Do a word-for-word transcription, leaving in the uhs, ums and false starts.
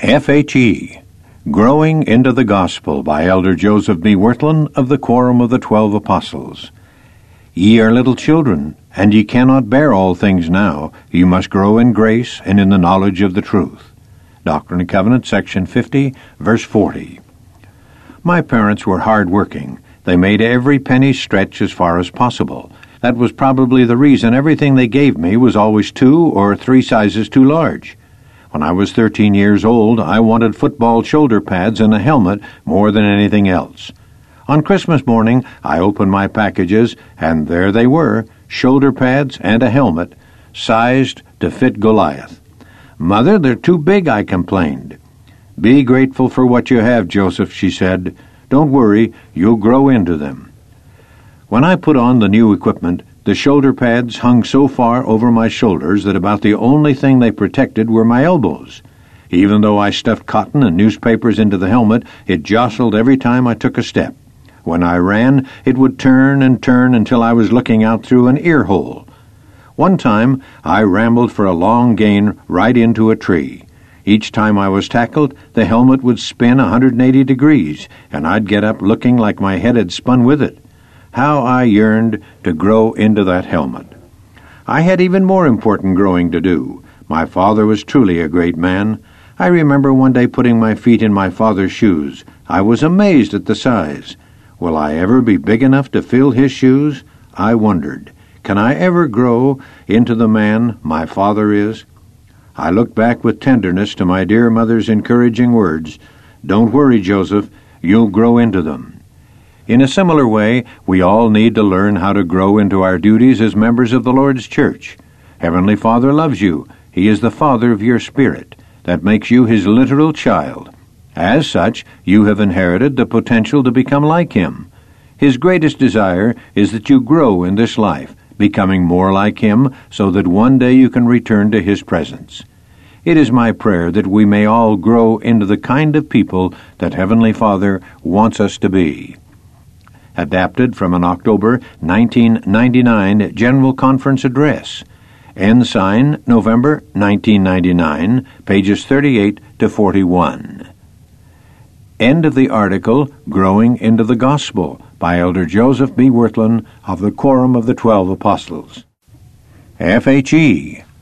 F H E, Growing into the Gospel by Elder Joseph B. Wirthlin of the Quorum of the Twelve Apostles. Ye are little children, and ye cannot bear all things now. You must grow in grace and in the knowledge of the truth. Doctrine and Covenants, section fifty, verse forty. My parents were hard-working. They made every penny stretch as far as possible. That was probably the reason everything they gave me was always two or three sizes too large. When I was thirteen years old, I wanted football shoulder pads and a helmet more than anything else. On Christmas morning, I opened my packages, and there they were, shoulder pads and a helmet, sized to fit Goliath. "Mother, they're too big," I complained. "Be grateful for what you have, Joseph," she said. "Don't worry, you'll grow into them." When I put on the new equipment, the shoulder pads hung so far over my shoulders that about the only thing they protected were my elbows. Even though I stuffed cotton and newspapers into the helmet, it jostled every time I took a step. When I ran, it would turn and turn until I was looking out through an ear hole. One time, I rambled for a long gain right into a tree. Each time I was tackled, the helmet would spin one hundred eighty degrees, and I'd get up looking like my head had spun with it. How I yearned to grow into that helmet. I had even more important growing to do. My father was truly a great man. I remember one day putting my feet in my father's shoes. I was amazed at the size. Will I ever be big enough to fill his shoes? I wondered. Can I ever grow into the man my father is? I looked back with tenderness to my dear mother's encouraging words. "Don't worry, Joseph. You'll grow into them." In a similar way, we all need to learn how to grow into our duties as members of the Lord's church. Heavenly Father loves you. He is the Father of your spirit. That makes you His literal child. As such, you have inherited the potential to become like Him. His greatest desire is that you grow in this life, becoming more like Him so that one day you can return to His presence. It is my prayer that we may all grow into the kind of people that Heavenly Father wants us to be. Adapted from an October nineteen ninety-nine General Conference Address. Ensign, November nineteen ninety-nine, pages thirty-eight to forty-one. End of the article, Growing into the Gospel, by Elder Joseph B. Wirthlin of the Quorum of the Twelve Apostles. F H E,